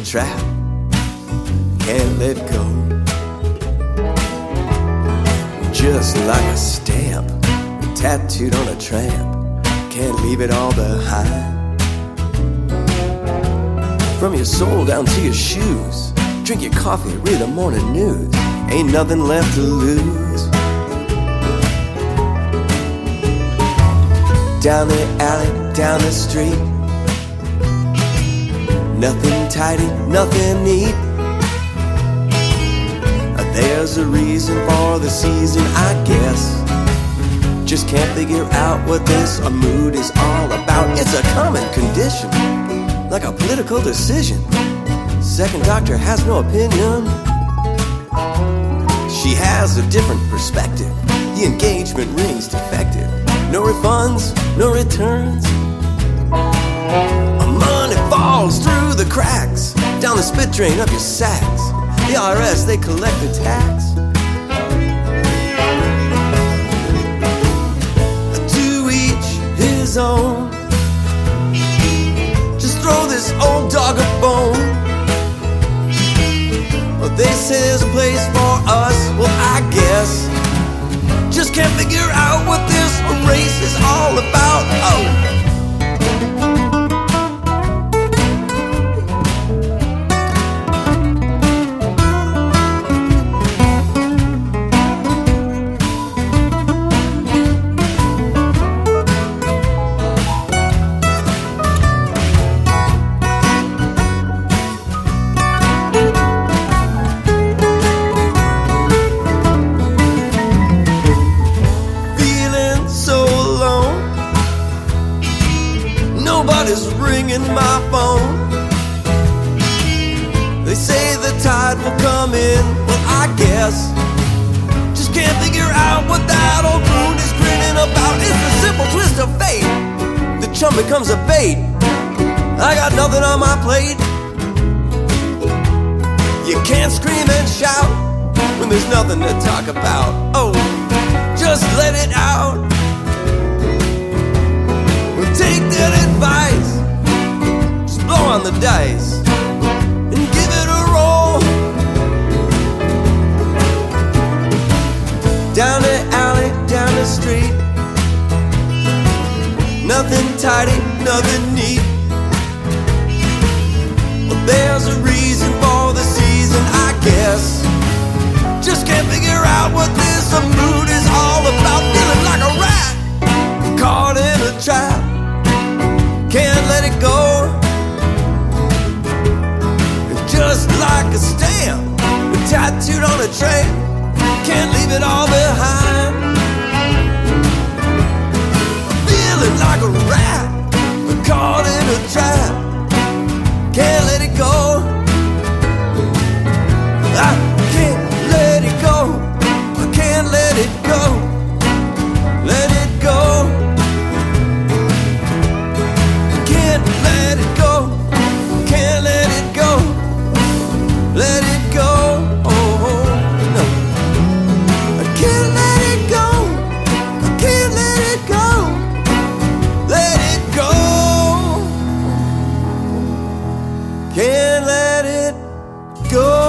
trap, can't let go. Just like a stamp tattooed on a tramp, can't leave it all behind. From your soul down to your shoes, drink your coffee, read the morning news, ain't nothing left to lose. Down the alley, down the street, nothing tidy, nothing neat. There's a reason for the season, I guess. Just can't figure out what this mood is all about. It's a common condition, like a political decision. Second doctor has no opinion. She has a different perspective. The engagement ring's defective. No refunds, no returns. Money falls through the cracks, down the spit drain of your sacks. The IRS, they collect the tax. To each his own. Just throw this old dog a bone. Well, they say there's a place for us. Well, I guess. Just can't figure out what this race is all about. Oh. Nobody's ringing my phone. They say the tide will come in. Well, I guess. Just can't figure out what that old moon is grinning about. It's a simple twist of fate. The chum becomes a bait. I got nothing on my plate. You can't scream and shout when there's nothing to talk about. Oh, just let it out. Take that advice, just blow on the dice and give it a roll. Down the alley, down the street, nothing tidy, nothing neat. Well, there's a reason for the season, I guess. Just can't figure out what this mood is all about. Feeling like a rat caught in a trap, can't let it go. Just like a stamp tattooed on a tramp, can't leave it all behind. Feeling like a rat caught in a trap, can't let it go. I can't let it go. I can't let it go. Let it go. Let it go, can't let it go, let it go, oh no. I can't let it go, I can't let it go, let it go, can't let it go.